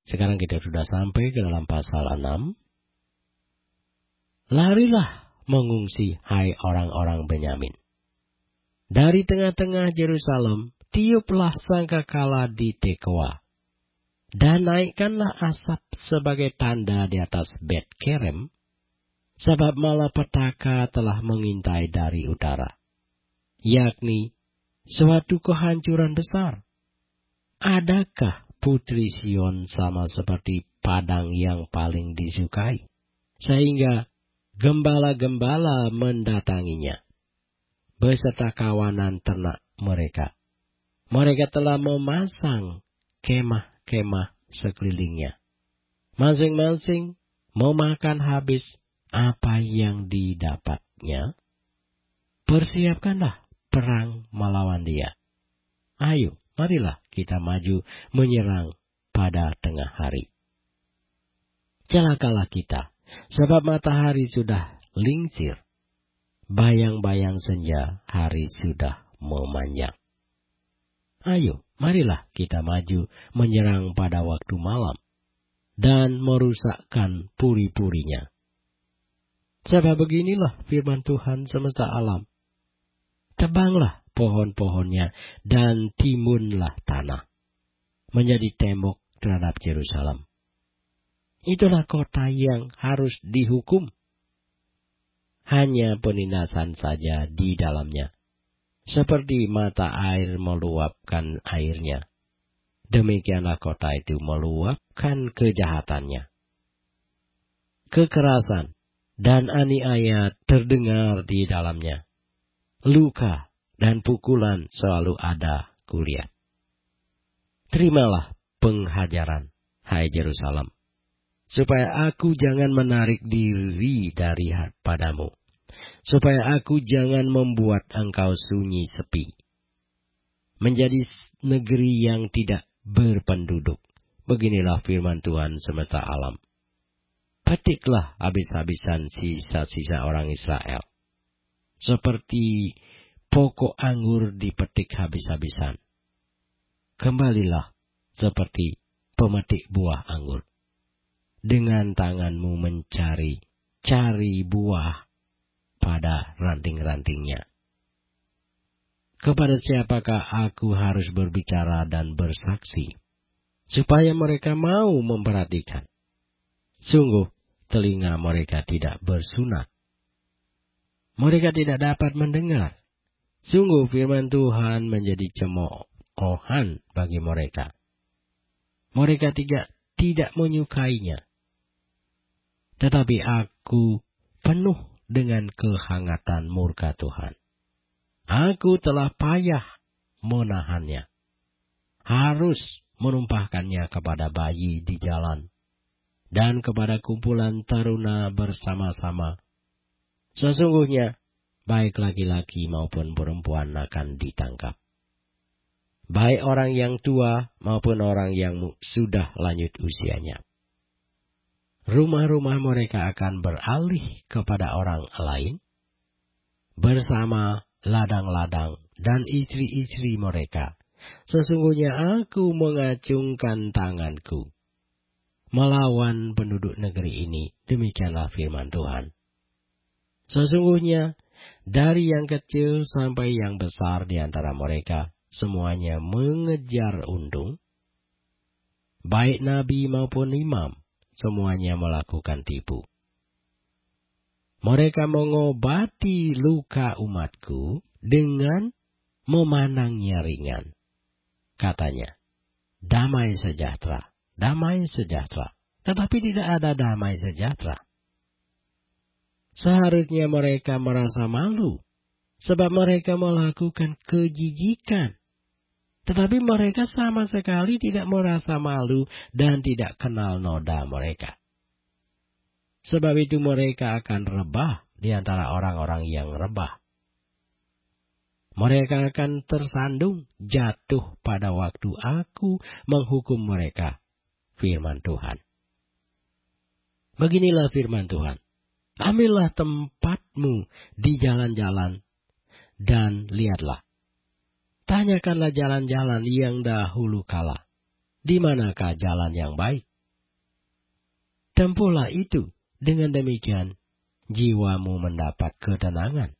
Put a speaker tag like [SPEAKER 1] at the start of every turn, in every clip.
[SPEAKER 1] Sekarang kita sudah sampai ke dalam pasal 6. Larilah mengungsi, hai orang-orang Benyamin. Dari tengah-tengah Yerusalem, tiuplah sangkakala di Tekoa. Dan naikkanlah asap sebagai tanda di atas Bet Kerem, sebab malapetaka telah mengintai dari utara, yakni suatu kehancuran besar. Adakah putri Sion sama seperti padang yang paling disukai, sehingga gembala-gembala mendatanginya beserta kawanan ternak mereka? Mereka telah memasang kemah-kemah sekelilingnya, masing-masing memakan habis apa yang didapatnya. Persiapkanlah perang melawan dia. Ayo, marilah kita maju menyerang pada tengah hari. Celakalah kita, sebab matahari sudah lingsir, bayang-bayang senja hari sudah memanjang. Ayo, marilah kita maju menyerang pada waktu malam dan merusakkan puri-purinya. Sebab beginilah firman Tuhan semesta alam. Tebanglah pohon-pohonnya dan timbunlah tanah menjadi tembok terhadap Yerusalem. Itulah kota yang harus dihukum. Hanya penindasan saja di dalamnya, seperti mata air meluapkan airnya. Demikianlah kota itu meluapkan kejahatannya. Kekerasan dan aniaya terdengar di dalamnya. Luka dan pukulan selalu ada kulihat. Terimalah penghajaran, hai Yerusalem, supaya aku jangan menarik diri dari padamu, supaya aku jangan membuat engkau sunyi sepi, menjadi negeri yang tidak berpenduduk. Beginilah firman Tuhan semesta alam. Petiklah habis-habisan sisa-sisa orang Israel, seperti pokok anggur dipetik habis-habisan. Kembalilah seperti pemetik buah anggur, dengan tanganmu cari buah pada ranting-rantingnya. Kepada siapakah aku harus berbicara dan bersaksi, supaya mereka mau memperhatikan? Sungguh, telinga mereka tidak bersunat. Mereka tidak dapat mendengar. Sungguh firman Tuhan menjadi cemoohan bagi mereka. Mereka tidak menyukainya. Tetapi aku penuh dengan kehangatan murka Tuhan. Aku telah payah menahannya. Harus menumpahkannya kepada bayi di jalan dan kepada kumpulan taruna bersama-sama. Sesungguhnya, baik laki-laki maupun perempuan akan ditangkap. Baik orang yang tua maupun orang yang sudah lanjut usianya. Rumah-rumah mereka akan beralih kepada orang lain, bersama ladang-ladang dan istri-istri mereka. Sesungguhnya aku mengacungkan tanganku melawan penduduk negeri ini. Demikianlah firman Tuhan. Sesungguhnya dari yang kecil sampai yang besar di antara mereka, semuanya mengejar untung. Baik nabi maupun imam, semuanya melakukan tipu. Mereka mengobati luka umatku dengan memandangnya ringan. Katanya, damai sejahtera, damai sejahtera. Tetapi tidak ada damai sejahtera. Seharusnya mereka merasa malu, sebab mereka melakukan kejijikan. Tetapi mereka sama sekali tidak merasa malu dan tidak kenal noda mereka. Sebab itu mereka akan rebah di antara orang-orang yang rebah. Mereka akan tersandung jatuh pada waktu aku menghukum mereka. Firman Tuhan. Beginilah firman Tuhan. Ambillah tempatmu di jalan-jalan dan lihatlah. Tanyakanlah jalan-jalan yang dahulu kala. Di manakah jalan yang baik? Tempuhlah itu, dengan demikian jiwamu mendapat ketenangan.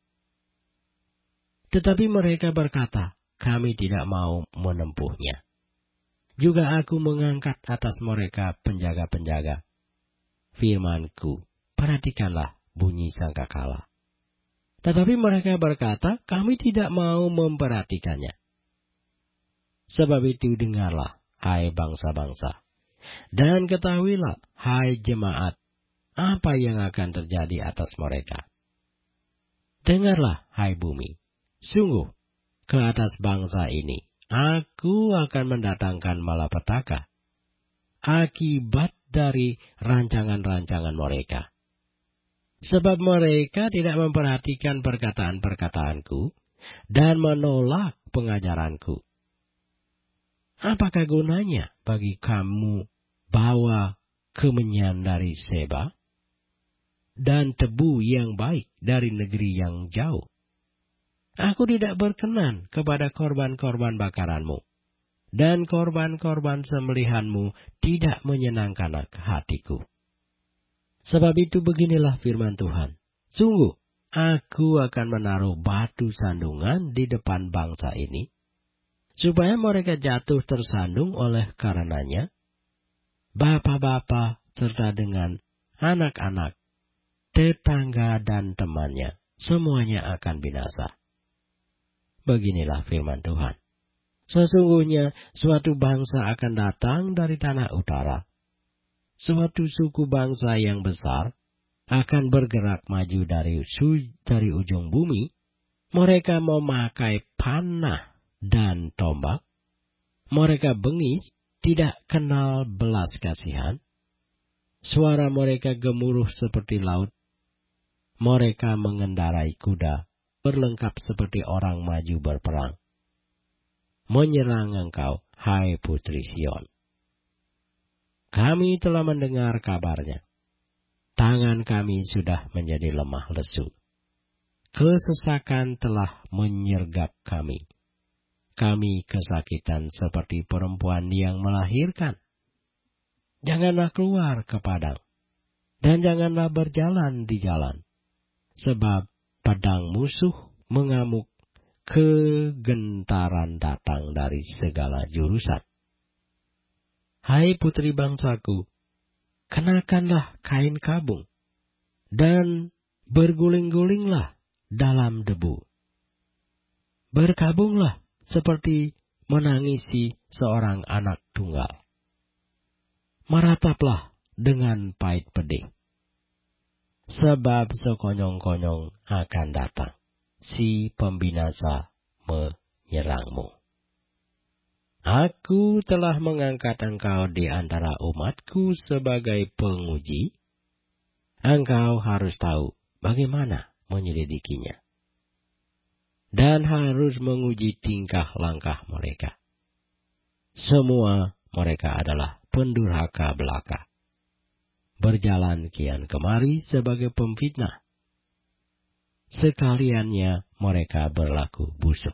[SPEAKER 1] Tetapi mereka berkata, kami tidak mau menempuhnya. Juga aku mengangkat atas mereka penjaga-penjaga. Firmanku, perhatikanlah bunyi sangkakala. Tetapi mereka berkata, kami tidak mau memperhatikannya. Sebab itu dengarlah, hai bangsa-bangsa. Dan ketahuilah, hai jemaat, apa yang akan terjadi atas mereka. Dengarlah, hai bumi. Sungguh, ke atas bangsa ini, aku akan mendatangkan malapetaka. Akibat dari rancangan-rancangan mereka. Sebab mereka tidak memperhatikan perkataan-perkataanku dan menolak pengajaranku. Apakah gunanya bagi kamu bawa kemenyan dari Seba dan tebu yang baik dari negeri yang jauh? Aku tidak berkenan kepada korban-korban bakaranmu, dan korban-korban sembelihanmu tidak menyenangkan hatiku. Sebab itu beginilah firman Tuhan. Sungguh, aku akan menaruh batu sandungan di depan bangsa ini, supaya mereka jatuh tersandung oleh karenanya. Bapa-bapa serta dengan anak-anak, tetangga dan temannya, semuanya akan binasa. Beginilah firman Tuhan. Sesungguhnya suatu bangsa akan datang dari tanah utara. Suatu suku bangsa yang besar akan bergerak maju dari ujung bumi. Mereka memakai panah dan tombak. Mereka bengis, tidak kenal belas kasihan. Suara mereka gemuruh seperti laut. Mereka mengendarai kuda, berlengkap seperti orang maju berperang. Menyerang engkau, hai putri Sion. Kami telah mendengar kabarnya. Tangan kami sudah menjadi lemah lesu. Kesesakan telah menyergap kami. Kami kesakitan seperti perempuan yang melahirkan. Janganlah keluar ke padang, dan janganlah berjalan di jalan. Sebab pedang musuh mengamuk, kegentaran datang dari segala jurusan. Hai putri bangsaku, kenakanlah kain kabung, dan berguling-gulinglah dalam debu. Berkabunglah seperti menangisi seorang anak tunggal. Merataplah dengan pahit pedih. Sebab sekonyong-konyong akan datang, si pembinasa menyerangmu. Aku telah mengangkat engkau di antara umatku sebagai penguji. Engkau harus tahu bagaimana menyelidikinya. Dan harus menguji tingkah langkah mereka. Semua mereka adalah pendurhaka belaka. Berjalan kian kemari sebagai pemfitnah. Sekaliannya mereka berlaku busuk.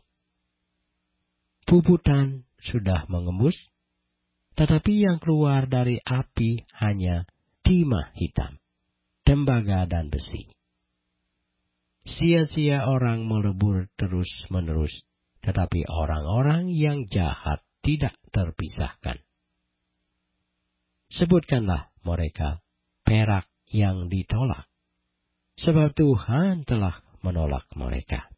[SPEAKER 1] Puputan sudah mengembus, tetapi yang keluar dari api hanya timah hitam, tembaga dan besi. Sia-sia orang melebur terus-menerus, tetapi orang-orang yang jahat tidak terpisahkan. Sebutkanlah mereka perak yang ditolak, sebab Tuhan telah menolak mereka.